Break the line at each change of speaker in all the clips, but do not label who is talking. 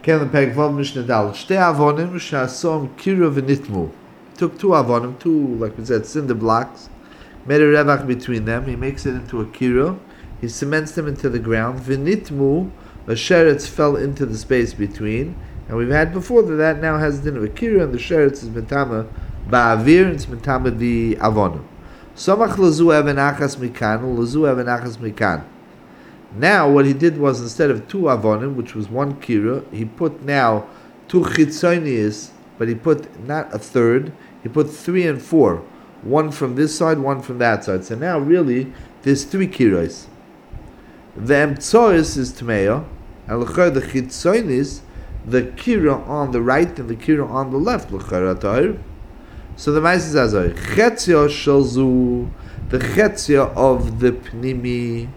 Ken Peg Vav Mishnah Dal. Shtei avonim shasom kira v'nitmu. Took two avonim, two, like we said, cinder blocks, made a revach between them. He makes it into a kira. He cements them into the ground. V'nitmu, a sheretz fell into the space between. And we've had before that now has the din of a kira, and the sheretz is metama ba'avir, and it's metama the avonim. Somach lazu even achas mikan, lazu even achas mikan. Now what he did was, instead of two avonim, which was one kira, he put now two chitzonius, but he put not a third, he put 3 and 4. One from this side, one from that side. So now really there's 3 kiros. The emtsois is tmeya, and the chitzonius, the kira on the right and the kira on the left. So the Maisa says, chetzia shalzu, the chetzia of the pnimi,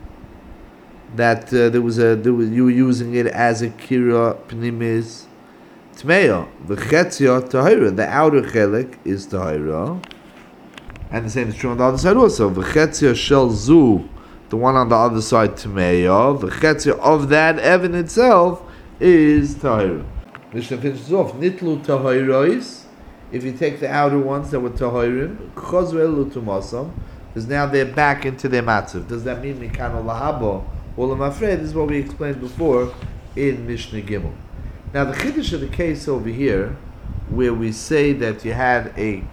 that you were using it as a kira pnimis tmeya. The chetzia tahira, the outer chelik is tahira, and the same is true on the other side also. The chetzia shalzu, the one on the other side tmeya. The chetzia of that Evan itself is tahira. Mishnah finishes off nitlu tahirais. If you take the outer ones that were tahirim, chazru tumasam, because now they're back into their matzav. Does that mean mikano lahabo? Well, I'm afraid this is what we explained before in Mishnah Gimel. Now, the chiddush of the case over here, where we say that you had a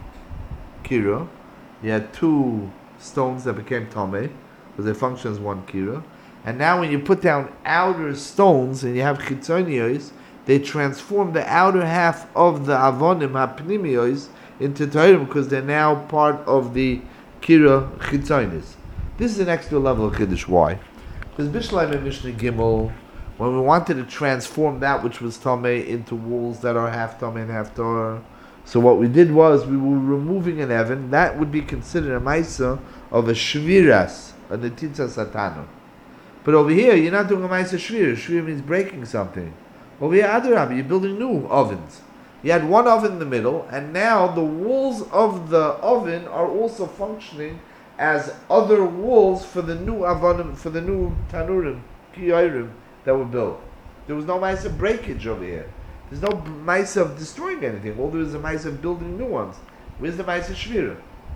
kira, you had 2 stones that became tameh, because they function as one kira, and now when you put down outer stones and you have chitzonios, they transform the outer half of the avonim hapnimios into tahirim, because they're now part of the kira chitzonios. This is an extra level of chiddush. Why? Because Bishleim and Mishnah Gimel, when we wanted to transform that which was Tameh into walls that are half Tameh and half Torah, so what we did was we were removing an Evan. That would be considered a Maisa of a Shviras, a Netitza Satana. But over here, you're not doing a Maisa Shvir. Shvir means breaking something. Over here, Adarabah, you're building new ovens. You had one oven in the middle, and now the walls of the oven are also functioning as other walls for the new avonim, for the new tanurim, kiyarim that were built. There was no mice of breakage over here. There's no mice of destroying anything. All there is a mice of building new ones. Where's the mice of shvira?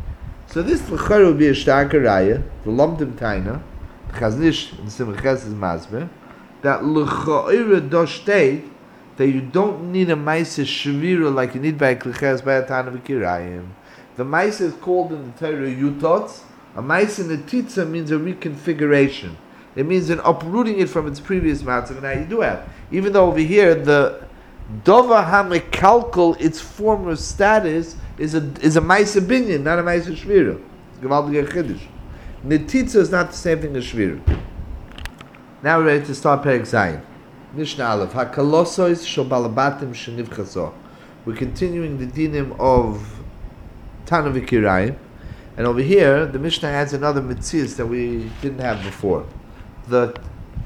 So this l'chara would be a starker raya, the lomdim taina, the chaznish in Simchas is masber, that l'cha'ira doshtei, that you don't need a mice of shvira like you need by a kliches by a tana v'kirayim. The mice is called in the Torah yutots. A mice in the titza means a reconfiguration. It means an uprooting it from its previous matzav. Now you do have, even though over here the dova hamekalkal, its former status is a mice binyan, not a mice shvira. It's gewaltige chiddush. Netitza is not the same thing as shvira. Now we're ready to start Perek Zayin. Mishnah Aleph Hakalosos shel balabatim shenivchaso. We're continuing the dinim of Tana v'kirayim. And over here, the Mishnah adds another mitzvah that we didn't have before. The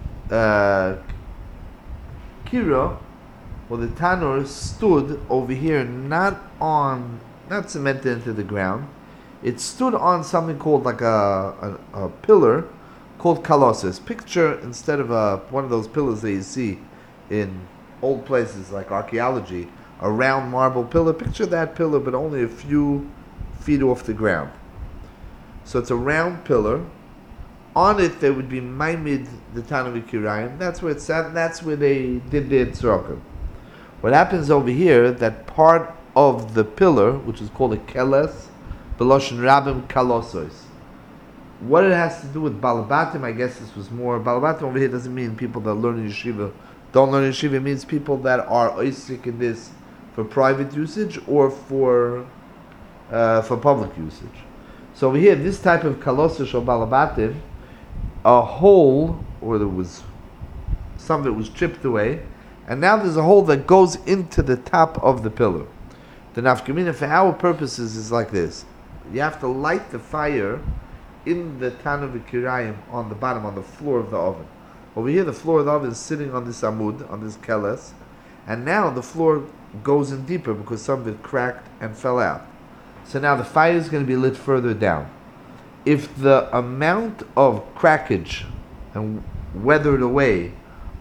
kira, or the tanur, stood over here not cemented into the ground. It stood on something called like a pillar called kalosis. Picture, instead of one of those pillars that you see in old places like archaeology, a round marble pillar. Picture that pillar, but only a few feet off the ground. So it's a round pillar. On it there would be Maimid, the Tana v'Kirayim. That's where it sat, and that's where they did their tzrokim. What happens over here, that part of the pillar, which is called a keles, Beloshin Rabim Kalosos. What it has to do with Balabatim, I guess this was more, Balabatim over here doesn't mean people that learn in yeshiva. Don't learn in yeshiva, it means people that are oisik in this for private usage or for public usage. So over here, this type of kalosus or balabatim, a hole, or there was some of it was chipped away, and now there's a hole that goes into the top of the pillar. The nafkamina for our purposes is like this: you have to light the fire in the Tana v'Kirayim on the bottom, on the floor of the oven. Over here, the floor of the oven is sitting on this amud, on this keles, and now the floor goes in deeper because some of it cracked and fell out. So now the fire is going to be lit further down. If the amount of crackage and weathered away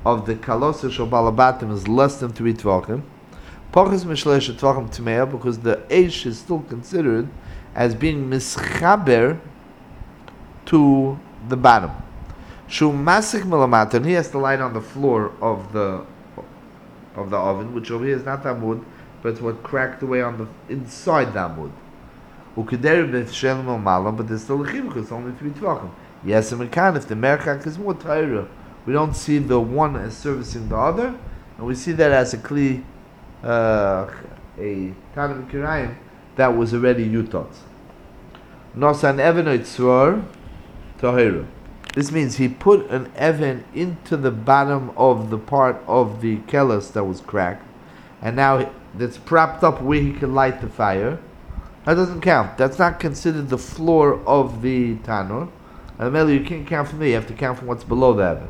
of the kalosa shel balabatim is less than 3 tvachim. Pochus mishlesh tvachim tmeya, because the eish is still considered as being mischaber to the bottom. Shu masik milamata, and he has to light on the floor of the oven, which over here is not amud, but it's what cracked away on the inside the amud. Ukeder b'shem malam, but there's still a chivuk, it's only 3 tvachim. Yes, and we can, if the merchak is more taira, we don't see the one as servicing the other, and we see that as a kli, a tanam kirayim that was already yutot. Nosan even itzvar tahira. This means he put an even into the bottom of the part of the keles that was cracked, and now that's propped up where he can light the fire. That doesn't count. That's not considered the floor of the tanur. And you can't count from there. You have to count from what's below the even.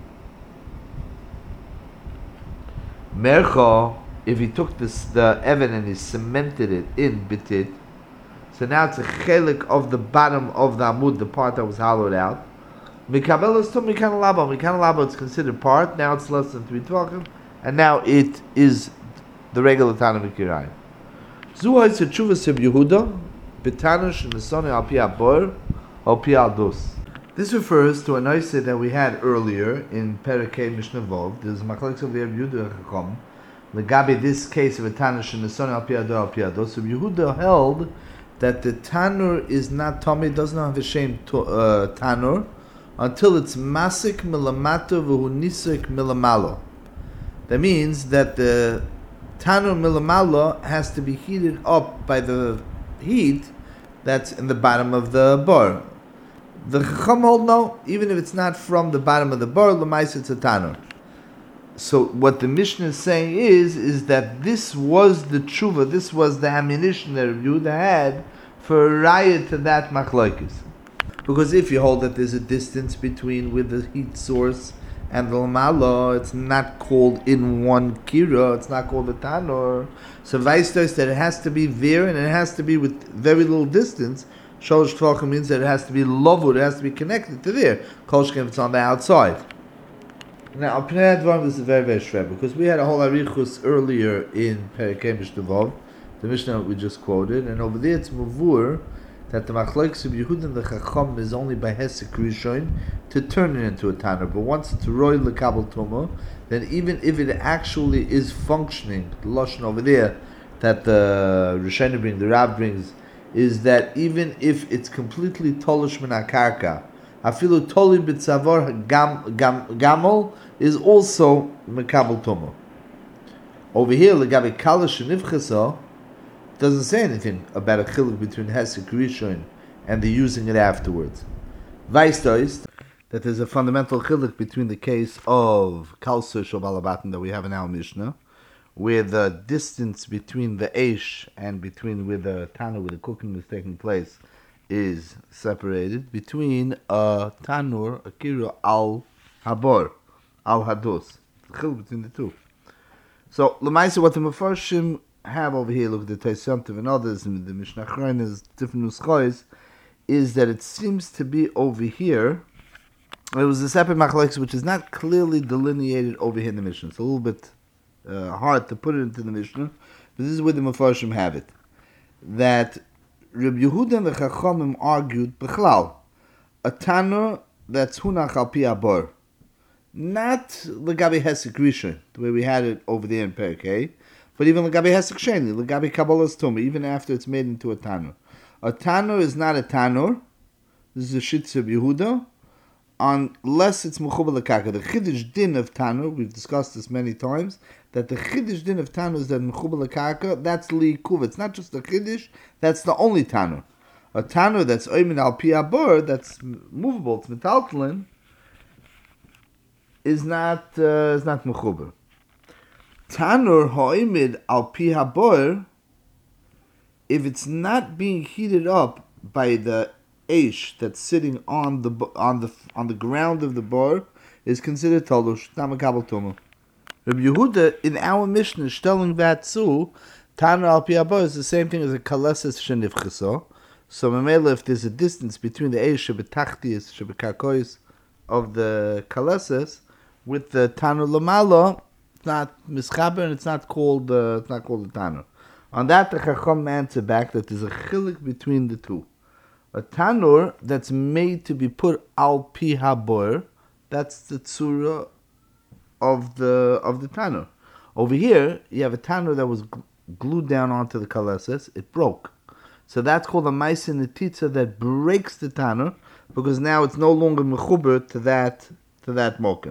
Mercha, if he took the even and he cemented it in bitit, so now it's a chelik of the bottom of the amud, the part that was hollowed out. Mikabelos to mikanalaba. Mikanalaba is considered part. Now it's less than 3 tvachim, and now it is the regular tanur mikirayim. Zuha is a tshuva seb Yehuda, betanush and the son al pi abor, al pi aldus. This refers to a noise that we had earlier in Perakei Mishnah Vov. There's machlokes of Yehuda Chacham. Legabe this case of a tanush and the son al pi ador al pi aldus. So Yehuda held that the tanur is not tummy, does not have a shame tanur, until it's masik milamato v'hu nisik milamalo. That means that the tanur milamalo has to be heated up by the heat that's in the bottom of the bar. The Chacham hold no, even if it's not from the bottom of the bar, l'mais it's a tanur. So what the Mishnah is saying is that this was the tshuva, this was the ammunition that Rabbi Yehuda had for a raya to that machlokes. Because if you hold that there's a distance between with the heat source and the lamala, it's not called in one kira, it's not called a tanur. So vice versa, that it has to be there and it has to be with very little distance. Sholosh tvachim means that it has to be lovud, it has to be connected to there. Kol sheken if it's on the outside. Now, Pnei Advarim, this is very, very shred, because we had a whole arichus earlier in Perakei Mishnah Vov, the Mishnah we just quoted, and over there it's mavur that the machlokes of Yehuda and the Chacham is only by hesek rishon to turn it into a tanur. But once it's roy lekabel tuma, then even if it actually is functioning, the lashon over there that the Rishonim bring, the Rav brings, is that even if it's completely tolish min hakarka, afilu toli b'tzavar gamol is also mekabel tuma. Over here, legabe kalish nivchasa, doesn't say anything about a chiluk between hesek rishon and the using it afterwards. Vice does that there's a fundamental chiluk between the case of kalser shel balabatim that we have in our Mishnah, where the distance between the eish and between where the tanur, where the cooking is taking place, is separated between a tanur, a kira al habor, al hados. The chiluk between the two. So l'maisa, what the Mefarshim have over here, look at the Taisantiv and others, and the Mishnah Chreiner's different nuschos, is that it seems to be over here. It was a separate machlokes which is not clearly delineated over here in the Mishnah. It's a little bit hard to put it into the Mishnah, but this is where the Mefarshim have it. That Rabbi Yehuda and the Chachamim argued b'chlal a tanur that's hunach al pi abor, not legabe hesek rishon, the way we had it over there in Perakei, but even legabe hesek sheni, legabe kabbalas tuma, even after it's made into a tanur. A tanur is not a tanur. This is a shitz of Yehuda, unless it's mechubar lekaka. The chiddush din of tanur, we've discussed this many times, that the chiddush din of tanur is that mechubar lekaka, that's liikuv. It's not just a chiddush, that's the only tanur. A tanur that's oimin al pi abor, that's movable, it's metaltalin, is not mechubar. Tanur ha'imid al pi habor, if it's not being heated up by the eish that's sitting on the ground of the bar, is considered tolush, not mekabel tuma. Rabbi Yehuda in our Mishnah is telling that too. Tanur al pi habor is the same thing as a kaleses shenivchasa. So memela, if there's a distance between the eish shebetachtius shebekarkois of the kaleses, with the Tanur Lamala, it's not mischaber and it's not called a Tanur. On that, the Chacham answer back that there's a chilik between the two. A Tanur that's made to be put al pi habor, that's the tzura of the Tanur. Over here, you have a Tanur that was glued down onto the kaleses, it broke. So that's called a Maisa Netitza that breaks the Tanur, because now it's no longer mechuber to that mokem.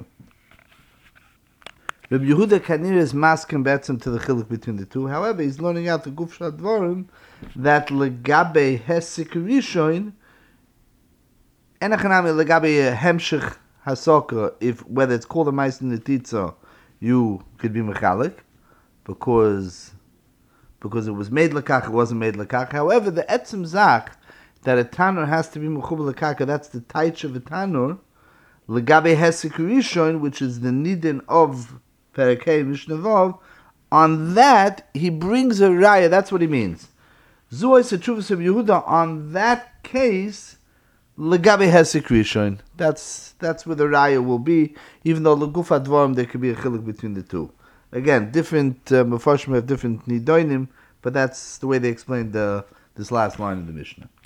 Rabbi Yehuda Kanir is masking betzim to the chilik between the two. However, he's learning out the Guf Shadvarim that legabe hesik rishon enachanami legabe hemshich hasoka. If whether it's called a Maisa Netitza, you could be mechalik because it was made lekach, it wasn't made lekach. However, the etzim zach that a tanur has to be mechuber lekach, that's the taich of a tanur. Legabe hesik rishon, which is the nidin of Perakei Mishnah Vav, on that he brings a raya. That's what he means. Zuhay Setchuvas of Yehuda. On that case, legabe hesik rishon. That's where the raya will be. Even though leguf advarim there could be a chilik between the two. Again, different mefarshim have different nidonim, but that's the way they explained this last line in the Mishnah.